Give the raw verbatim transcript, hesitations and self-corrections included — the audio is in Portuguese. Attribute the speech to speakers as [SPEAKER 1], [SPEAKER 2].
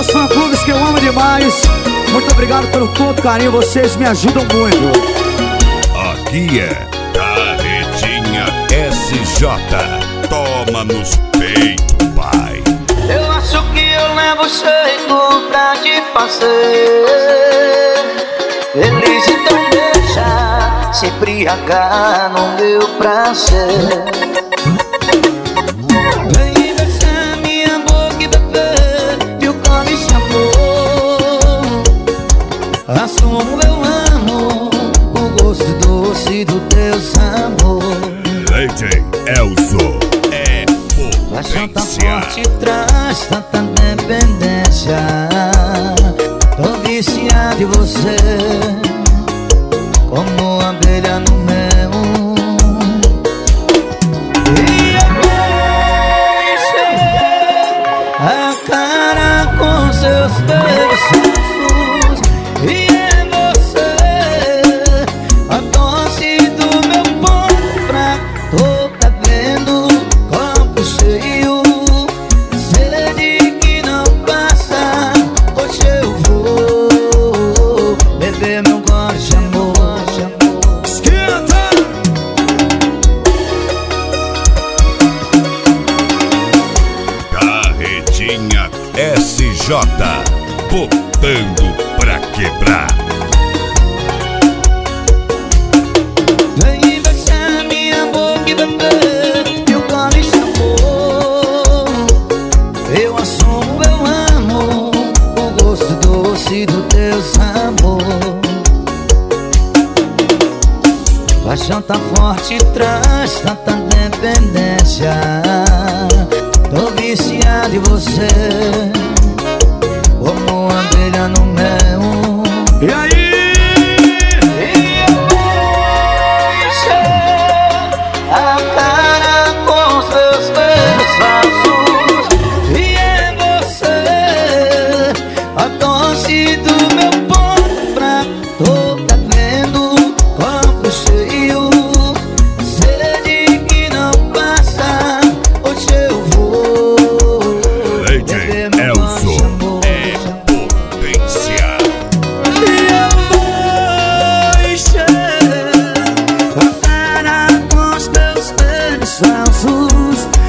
[SPEAKER 1] meus fã-clubes que eu amo demais, muito obrigado pelo todo carinho, vocês me ajudam muito.
[SPEAKER 2] Aqui é Carretinha S J. Toma nos peitos, pai.
[SPEAKER 3] Eu acho que eu levo jeito pra te fazer feliz, então deixa se embriagar no meu prazer. Vem beijar minha boca e beber meu colo e amor. Assumo, eu amo o gosto doce do teu sabor.
[SPEAKER 2] D J Elzo é
[SPEAKER 3] Paixão tão
[SPEAKER 2] potência.
[SPEAKER 3] forte traz tanta dependência. Tô viciado em você, como abelha no mel. E eu encher a cara com seus beijos. E é você a dose do meu ponto fraco. Tô bebendo copo cheio, sede que não passa. Hoje eu vou beber meu gole de amor.
[SPEAKER 1] Esquenta!
[SPEAKER 2] Carretinha S J, botando pra quebrar.
[SPEAKER 3] Vem beijar minha boca e beber meu gole de amor. Eu assumo, eu amo o gosto doce do teu sabor. Paixão tá forte traz tanta dependência. Tô viciado em você, como abelha no mel.
[SPEAKER 1] E aí?
[SPEAKER 3] A cara com seus beijos. E é você a dose do meu ponto fraco. Tô bebendo copo cheio, sede que não passa. Hoje eu vou
[SPEAKER 2] D J Elzo é potência.
[SPEAKER 3] E eu vou encher a cara com os teus beijos.